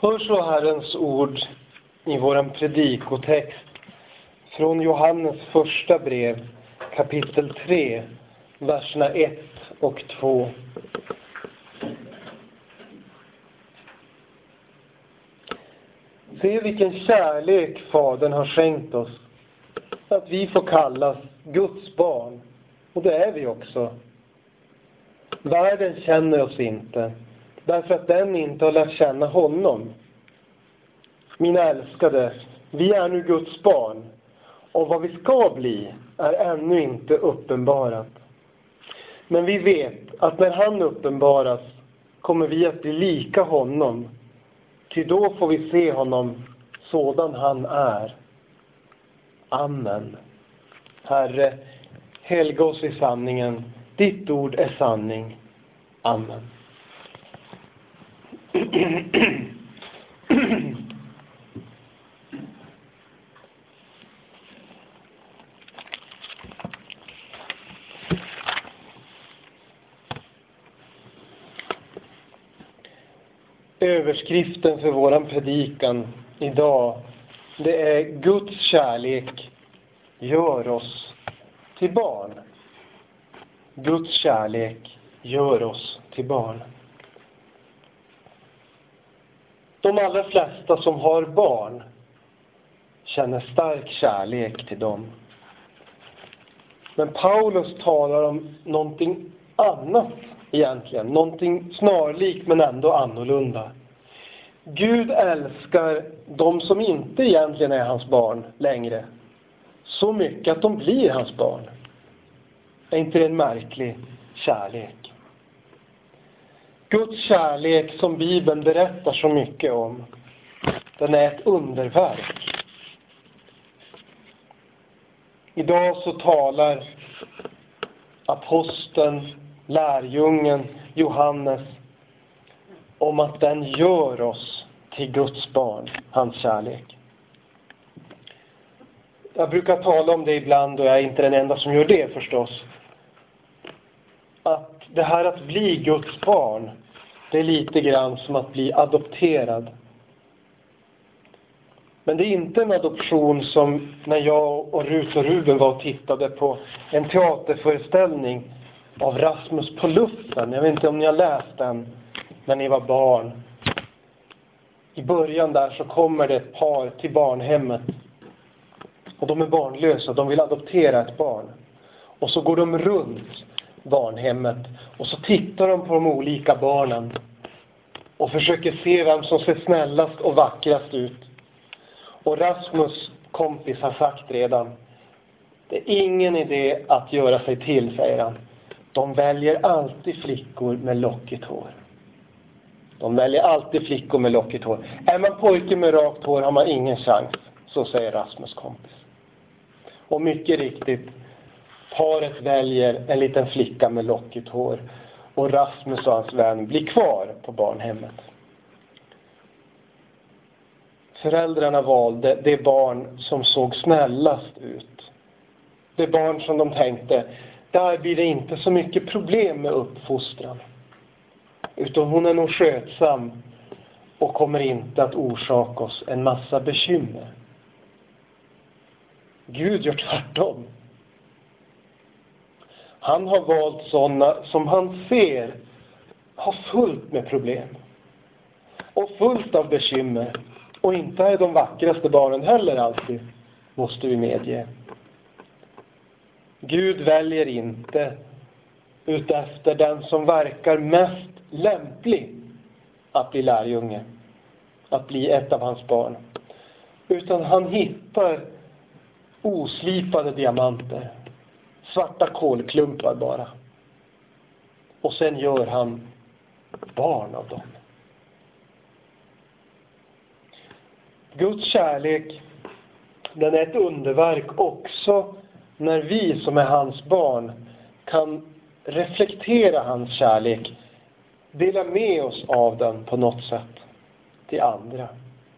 Hör så Herrens ord i våran predikotext från Johannes första brev, kapitel 3, verserna 1 och 2. Se vilken kärlek Fadern har skänkt oss, att vi får kallas Guds barn, och det är vi också. Världen känner oss inte, därför att den inte har lärt känna honom. Mina älskade, vi är nu Guds barn, och vad vi ska bli är ännu inte uppenbarat. Men vi vet att när han uppenbaras kommer vi att bli lika honom, ty då får vi se honom sådan han är. Amen. Herre, helga oss i sanningen. Ditt ord är sanning. Amen. Överskriften för våran predikan idag, det är Guds kärlek gör oss till barn. Guds kärlek gör oss till barn. De allra flesta som har barn känner stark kärlek till dem. Men Paulus talar om någonting annat egentligen. Någonting snarlikt men ändå annorlunda. Gud älskar de som inte egentligen är hans barn längre så mycket att de blir hans barn. Är inte det en märklig kärlek? Guds kärlek som Bibeln berättar så mycket om, den är ett underverk. Idag så talar aposteln, lärjungen Johannes om att den gör oss till Guds barn, hans kärlek. Jag brukar tala om det ibland, och jag är inte den enda som gör det förstås. Att det här att bli Guds barn, det är lite grann som att bli adopterad. Men det är inte en adoption som när jag och Rut och Ruben var och tittade på en teaterföreställning av Rasmus på luften. Jag vet inte om ni har läst den när ni var barn. I början där så kommer det ett par till barnhemmet. Och de är barnlösa, de vill adoptera ett barn. Och så går de runt barnhemmet och så tittar de på de olika barnen och försöker se vem som ser snällast och vackrast ut. Och Rasmus kompis har sagt redan, det är ingen idé att göra sig till, säger han. De väljer alltid flickor med lockigt hår. De väljer alltid flickor med lockigt hår. Är man pojke med rakt hår har man ingen chans, så säger Rasmus kompis. Och mycket riktigt, paret väljer en liten flicka med lockigt hår. Och Rasmus och hans vän blir kvar på barnhemmet. Föräldrarna valde det barn som såg snällast ut. Det barn som de tänkte, där blir det inte så mycket problem med uppfostran. Utan hon är nog skötsam och kommer inte att orsaka oss en massa bekymmer. Gud gör tvärtom. Han har valt sådana som han ser har fullt med problem. Och fullt av bekymmer. Och inte är de vackraste barnen heller alltid, måste vi medge. Gud väljer inte utefter den som verkar mest lämplig att bli lärjunge. Att bli ett av hans barn. Utan han hittar oslipade diamanter. Svarta kolklumpar bara. Och sen gör han barn av dem. Guds kärlek, den är ett underverk också när vi som är hans barn kan reflektera hans kärlek. Dela med oss av den på något sätt till andra.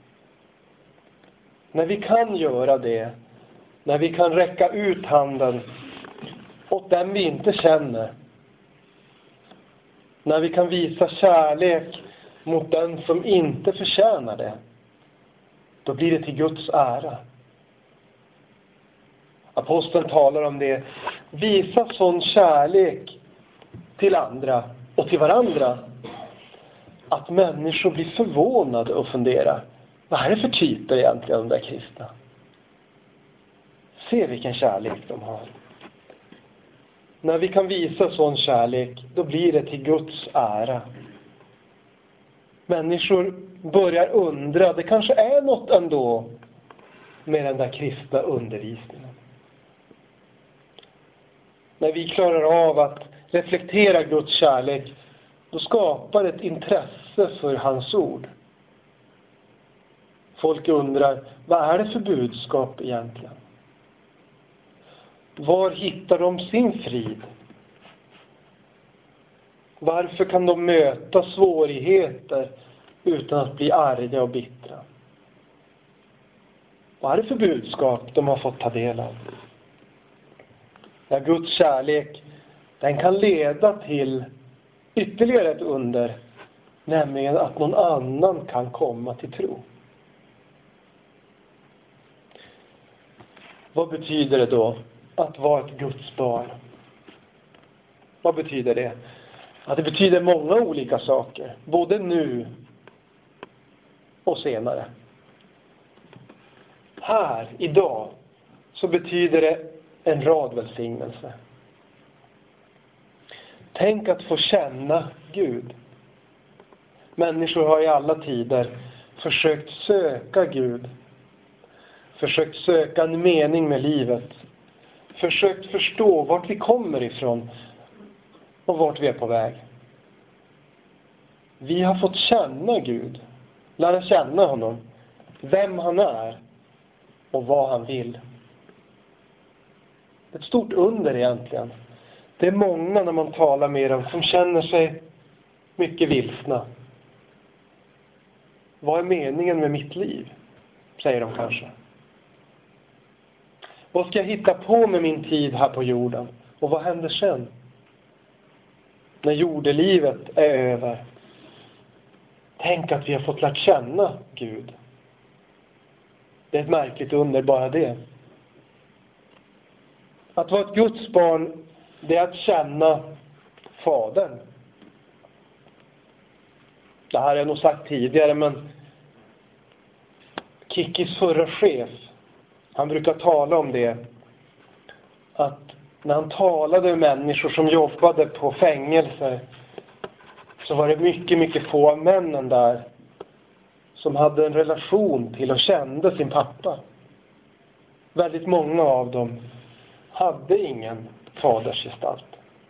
När vi kan göra det, när vi kan räcka ut handen åt den vi inte känner. När vi kan visa kärlek mot den som inte förtjänar det, då blir det till Guds ära. Aposteln talar om det. Visa sån kärlek till andra och till varandra att människor blir förvånade och funderar. Vad är det för typer egentligen, de där kristna? Se vilken kärlek de har. När vi kan visa sån kärlek, då blir det till Guds ära. Människor börjar undra, det kanske är något ändå med den där kristna undervisningen. När vi klarar av att reflektera Guds kärlek, då skapar ett intresse för hans ord. Folk undrar, vad är det för budskap egentligen? Var hittar de sin frid? Varför kan de möta svårigheter utan att bli arga och bittra? Vad är det för budskap de har fått ta del av? Ja, Guds kärlek, den kan leda till ytterligare ett under, nämligen att någon annan kan komma till tro. Vad betyder det då att vara ett Guds barn? Vad betyder det? Ja, det betyder många olika saker, både nu och senare. Här, idag, så betyder det en rad välsignelse. Tänk att få känna Gud. Människor har i alla tider försökt söka Gud. Försökt söka en mening med livet. Försökt förstå vart vi kommer ifrån och vart vi är på väg. Vi har fått känna Gud. Lära känna honom. Vem han är och vad han vill. Ett stort under egentligen. Det är många när man talar med dem som känner sig mycket vilsna. Vad är meningen med mitt liv? Säger de kanske. Vad ska jag hitta på med min tid här på jorden? Och vad händer sen? När jordelivet är över. Tänk att vi har fått lärt känna Gud. Det är ett märkligt under bara det. Att vara ett Guds barn, det är att känna Fadern. Det här har jag nog sagt tidigare, men Kikkis förra chef, han brukar tala om det. Att när han talade med människor som jobbade på fängelser, så var det mycket, mycket få av männen där som hade en relation till och kände sin pappa. Väldigt många av dem hade ingen fadersgestalt.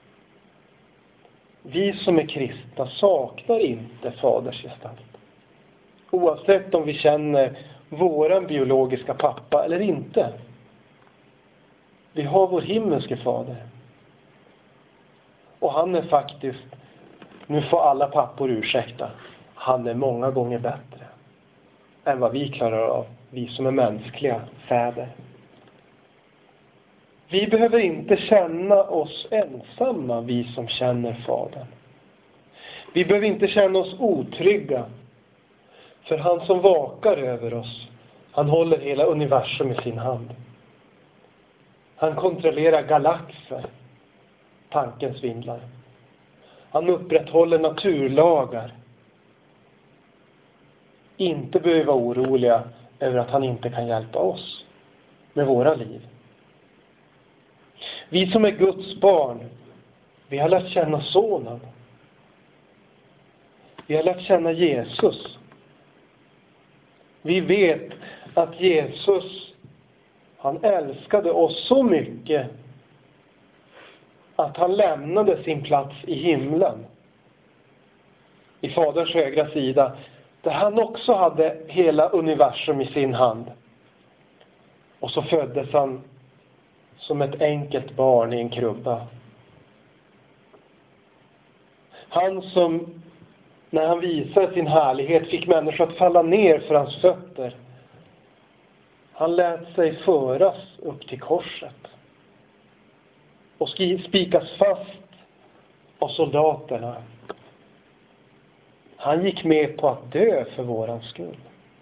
Vi som är kristna saknar inte fadersgestalt. Oavsett om vi känner våran biologiska pappa eller inte. Vi har vår himmelske fader. Och han är faktiskt, nu får alla pappor ursäkta, han är många gånger bättre än vad vi klarar av, vi som är mänskliga fäder. Vi behöver inte känna oss ensamma, vi som känner Fadern. Vi behöver inte känna oss otrygga. För han som vakar över oss, han håller hela universum i sin hand. Han kontrollerar galaxer, tankens vindlar. Han upprätthåller naturlagar. Inte behöver vara oroliga över att han inte kan hjälpa oss med våra liv. Vi som är Guds barn, vi har lärt känna sonen. Vi har lärt känna Jesus. Vi vet att Jesus, han älskade oss så mycket att han lämnade sin plats i himlen, i Faderns högra sida, där han också hade hela universum i sin hand. Och så föddes han som ett enkelt barn i en krubba. Han som, när han visade sin härlighet, fick människor att falla ner för hans fötter. Han lät sig föras upp till korset och spikas fast av soldaterna. Han gick med på att dö för våran skull.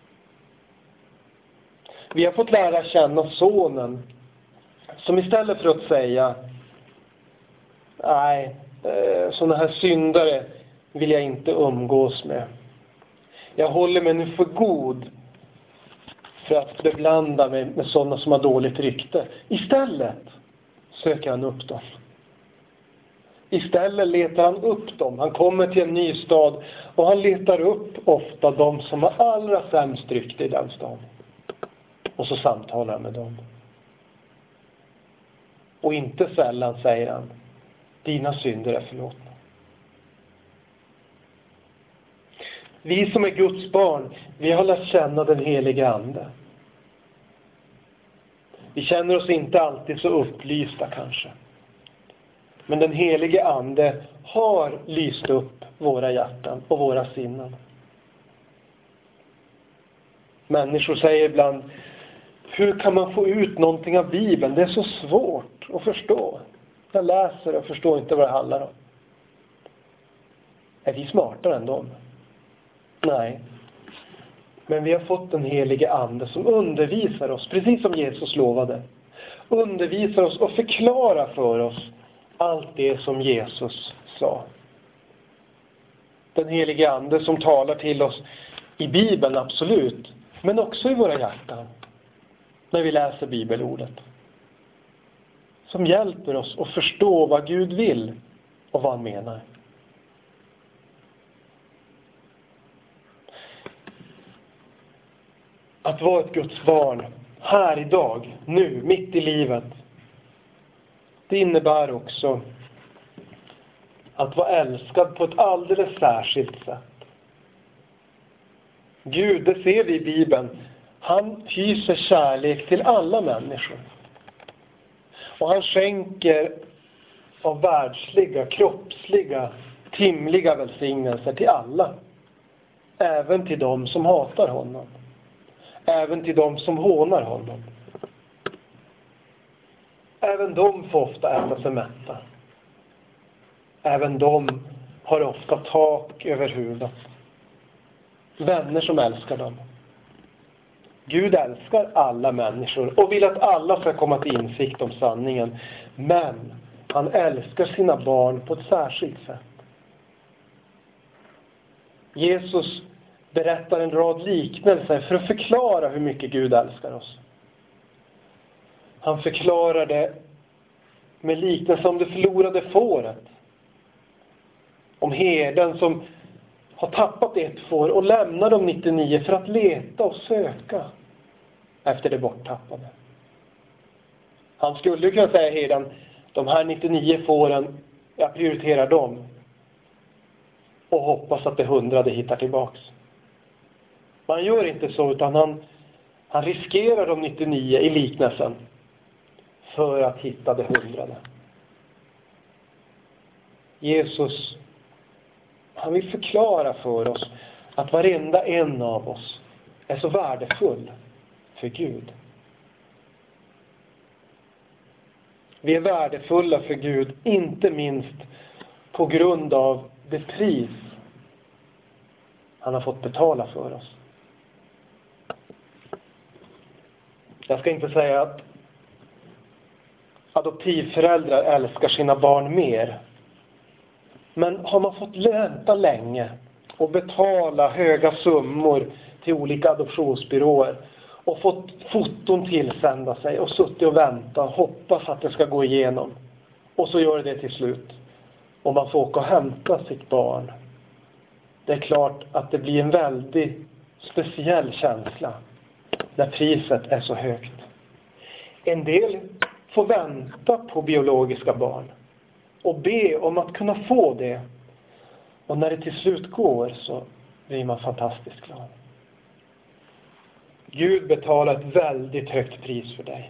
Vi har fått lära känna sonen som istället för att säga nej, sådana här syndare vill jag inte umgås med. Jag håller mig nu för god för att beblanda mig med sådana som har dåligt rykte. Istället söker han upp dem. Istället letar han upp dem. Han kommer till en ny stad och han letar upp ofta de som har allra sämst rykte i den staden. Och så samtalar han med dem. Och inte sällan säger han, dina synder är förlåtna. Vi som är Guds barn, vi har lärt känna den helige ande. Vi känner oss inte alltid så upplysta kanske. Men den helige ande har lyst upp våra hjärtan och våra sinnen. Människor säger ibland, hur kan man få ut någonting av Bibeln? Det är så svårt att förstå. Jag läser och förstår inte vad det handlar om. Är vi smartare än dem? Nej. Men vi har fått den helige ande som undervisar oss, precis som Jesus lovade. Undervisar oss och förklarar för oss allt det som Jesus sa. Den helige ande som talar till oss i Bibeln, absolut. Men också i våra hjärtan. När vi läser bibelordet. Som hjälper oss att förstå vad Gud vill och vad han menar. Att vara ett Guds barn här idag, nu, mitt i livet. Det innebär också att vara älskad på ett alldeles särskilt sätt. Gud, det ser vi i Bibeln, han hyser kärlek till alla människor. Och han skänker av världsliga, kroppsliga, timliga välsignelser till alla. Även till dem som hatar honom. Även till dem som hånar honom. Även de får ofta äta sig mätta. Även de har ofta tak över huvudet. Vänner som älskar dem. Gud älskar alla människor och vill att alla ska komma till insikt om sanningen. Men han älskar sina barn på ett särskilt sätt. Jesus berättar en rad liknelser för att förklara hur mycket Gud älskar oss. Han förklarar det med liknelser om det förlorade fåret. Om herden som har tappat ett får och lämnar de 99 för att leta och söka efter det borttappade. Han skulle kunna säga herden, de här 99 fåren, jag prioriterar dem. Och hoppas att det 100:e hittar tillbaks. Man gör inte så, utan han riskerar de 99 i liknelsen för att hitta det 100:e. Jesus, han vill förklara för oss att varenda en av oss är så värdefull för Gud. Vi är värdefulla för Gud, inte minst på grund av det pris han har fått betala för oss. Jag ska inte säga att adoptivföräldrar älskar sina barn mer. Men har man fått vänta länge och betala höga summor till olika adoptionsbyråer och fått foton tillsända sig och suttit och vänta och hoppas att det ska gå igenom. Och så gör det till slut. Och man får åka och hämta sitt barn. Det är klart att det blir en väldigt speciell känsla när priset är så högt. En del får vänta på biologiska barn och be om att kunna få det. Och när det till slut går så blir man fantastiskt glad. Gud betalar ett väldigt högt pris för dig.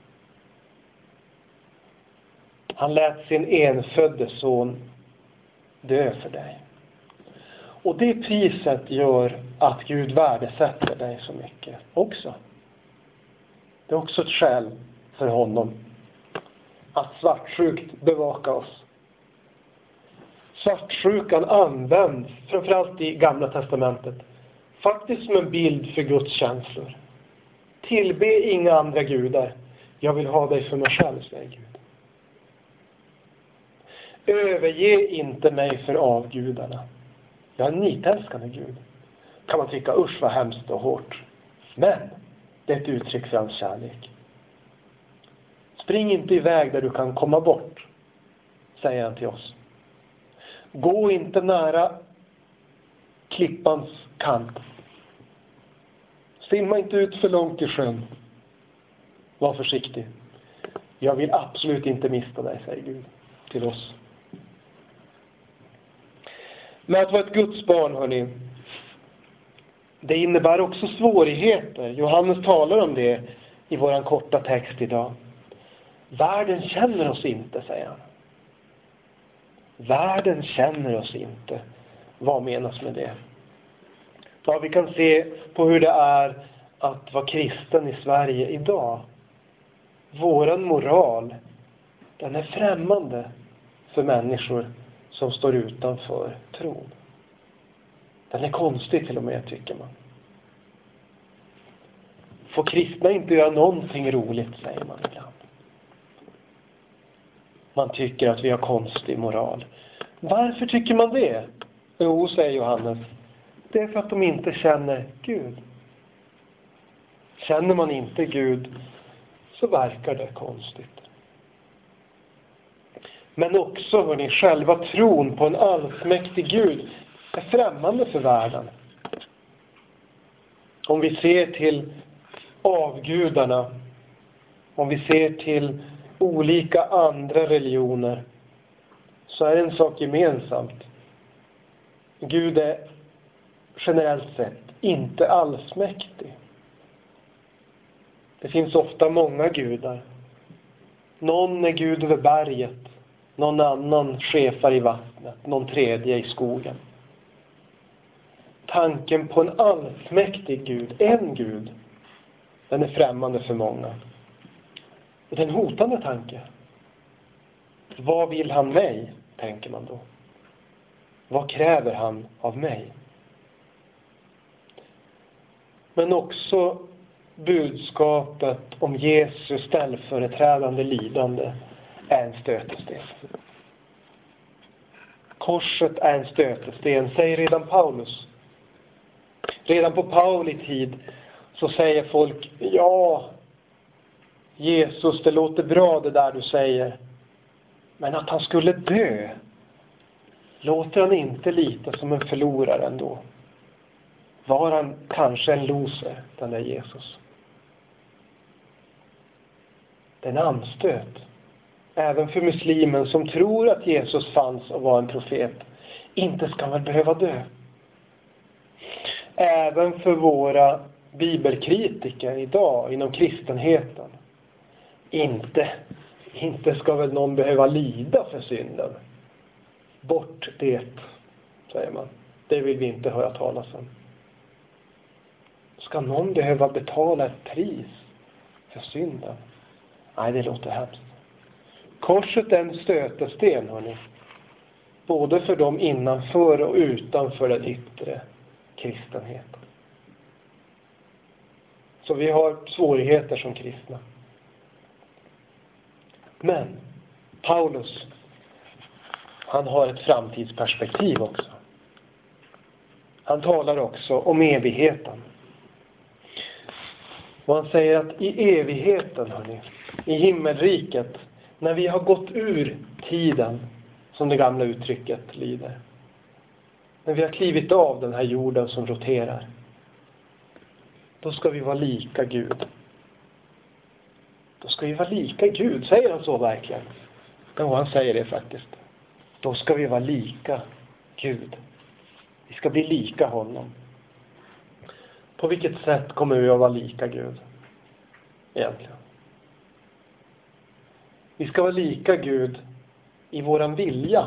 Han lät sin enfödde son dö för dig. Och det priset gör att Gud värdesätter dig så mycket också. Det är också ett skäl för honom att svartsjukt bevaka oss. Svartsjukan används, framförallt i Gamla testamentet, faktiskt som en bild för Guds känslor. Tillbe inga andra gudar. Jag vill ha dig för mig själv, säger Gud. Överge inte mig för avgudarna. Jag är en nitälskande Gud. Kan man tycka, usch vad hemskt och hårt. Men det är ett uttryck för hans kärlek. Spring inte iväg där du kan komma bort, säger han till oss. Gå inte nära klippans kant. Simma inte ut för långt i sjön. Var försiktig. Jag vill absolut inte mista dig, säger Gud till oss. Men att vara ett Guds barn, hörni, det innebär också svårigheter. Johannes talar om det i våran korta text idag. Världen känner oss inte, säger han. Världen känner oss inte. Vad menas med det? Ja, vi kan se på hur det är att vara kristen i Sverige idag. Våran moral, den är främmande för människor som står utanför tron. Den är konstig till och med, tycker man. Får kristna inte göra någonting roligt, säger man ibland. Man tycker att vi har konstig moral. Varför tycker man det? Jo, säger Johannes. Det är för att de inte känner Gud. Känner man inte Gud så verkar det konstigt. Men också, hörni, själva tron på en allsmäktig Gud är främmande för världen. Om vi ser till avgudarna, om vi ser till olika andra religioner, så är det en sak gemensamt. Gud är generellt sett inte allsmäktig. Det finns ofta många gudar. Någon är Gud över berget, någon annan chefar i vattnet, någon tredje i skogen. Tanken på en allsmäktig Gud, en Gud, den är främmande för många. Och det är en hotande tanke. Vad vill han mig, tänker man då. Vad kräver han av mig? Men också budskapet om Jesus ställföreträdande lidande är en stötesten. Korset är en stötesten, säger redan Paulus. Redan på Pauli tid så säger folk, ja, Jesus, det låter bra det där du säger. Men att han skulle dö, låter han inte lite som en förlorare ändå? Var han kanske en loser, den där Jesus? Det är en anstöt. Även för muslimen som tror att Jesus fanns och var en profet. Inte ska man behöva dö. Även för våra bibelkritiker idag inom kristenheten. Inte ska väl någon behöva lida för synden. Bort det, säger man. Det vill vi inte höra talas om. Ska någon behöva betala ett pris för synden? Nej, det låter hemskt. Korset är en stötesten, hörni. Både för dem innanför och utanför den yttre kristenheten. Så vi har svårigheter som kristna. Men Paulus, han har ett framtidsperspektiv också. Han talar också om evigheten. Och han säger att i evigheten, hörni, i himmelriket, när vi har gått ur tiden, som det gamla uttrycket lyder. När vi har klivit av den här jorden som roterar. Då ska vi vara lika Gud. Då ska vi vara lika Gud. Säger han så verkligen? Ja, han säger det faktiskt. Då ska vi vara lika Gud. Vi ska bli lika honom. På vilket sätt kommer vi att vara lika Gud? Egentligen. Vi ska vara lika Gud i våran vilja.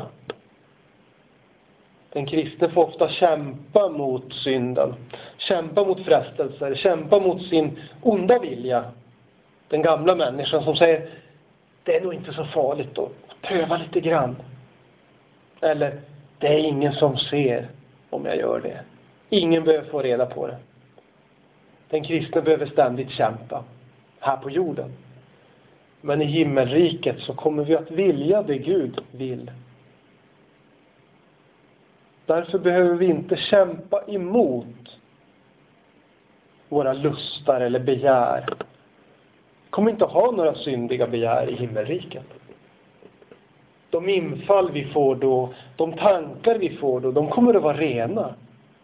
Den kristne får ofta kämpa mot synden. Kämpa mot frestelser. Kämpa mot sin onda vilja. Den gamla människan som säger, det är nog inte så farligt att pröva lite grann. Eller, Det är ingen som ser om jag gör det. Ingen behöver få reda på det. Den kristne behöver ständigt kämpa här på jorden. Men i himmelriket så kommer vi att vilja det Gud vill. Därför behöver vi inte kämpa emot våra lustar eller begär. Vi kommer inte ha några syndiga begär i himmelriket. De infall vi får då, de tankar vi får då, de kommer att vara rena.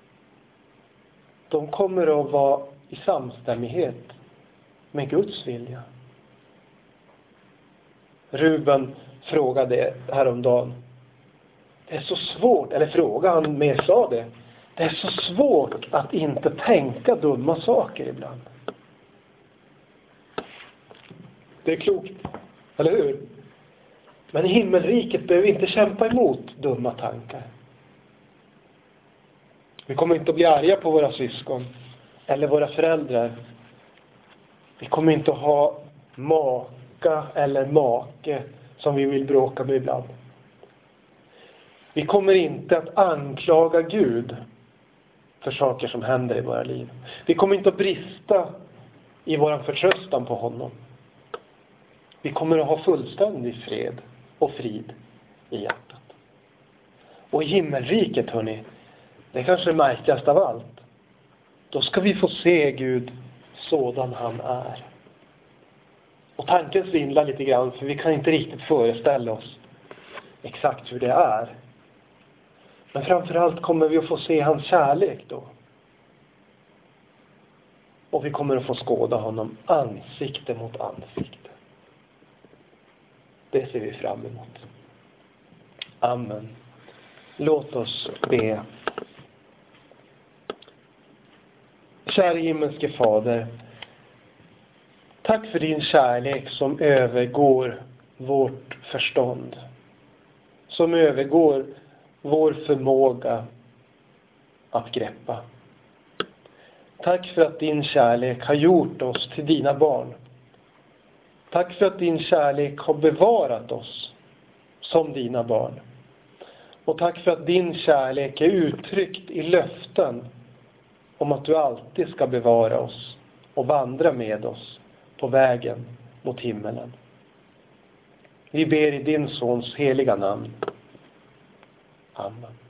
De kommer att vara i samstämmighet med Guds vilja. Ruben frågade häromdagen. Det är så svårt, eller frågade han mer sa det. Det är så svårt att inte tänka dumma saker ibland. Det är klokt, eller hur? Men i himmelriket behöver vi inte kämpa emot dumma tankar. Vi kommer inte att bli arga på våra syskon eller våra föräldrar. Vi kommer inte att ha maka eller make som vi vill bråka med ibland. Vi kommer inte att anklaga Gud för saker som händer i våra liv. Vi kommer inte att brista i vår förtröstan på honom. Vi kommer att ha fullständig fred och frid i hjärtat. Och i himmelriket, hörni, det är kanske det märkligaste av allt. Då ska vi få se Gud sådan han är. Och tanken svindlar lite grann, för vi kan inte riktigt föreställa oss exakt hur det är. Men framförallt kommer vi att få se hans kärlek då. Och vi kommer att få skåda honom ansikte mot ansikte. Det ser vi fram emot. Amen. Låt oss be. Kära himmelske Fader, tack för din kärlek som övergår vårt förstånd. Som övergår vår förmåga att greppa. Tack för att din kärlek har gjort oss till dina barn. Tack för att din kärlek har bevarat oss som dina barn. Och tack för att din kärlek är uttryckt i löften om att du alltid ska bevara oss och vandra med oss på vägen mot himmelen. Vi ber i din sons heliga namn. Amen.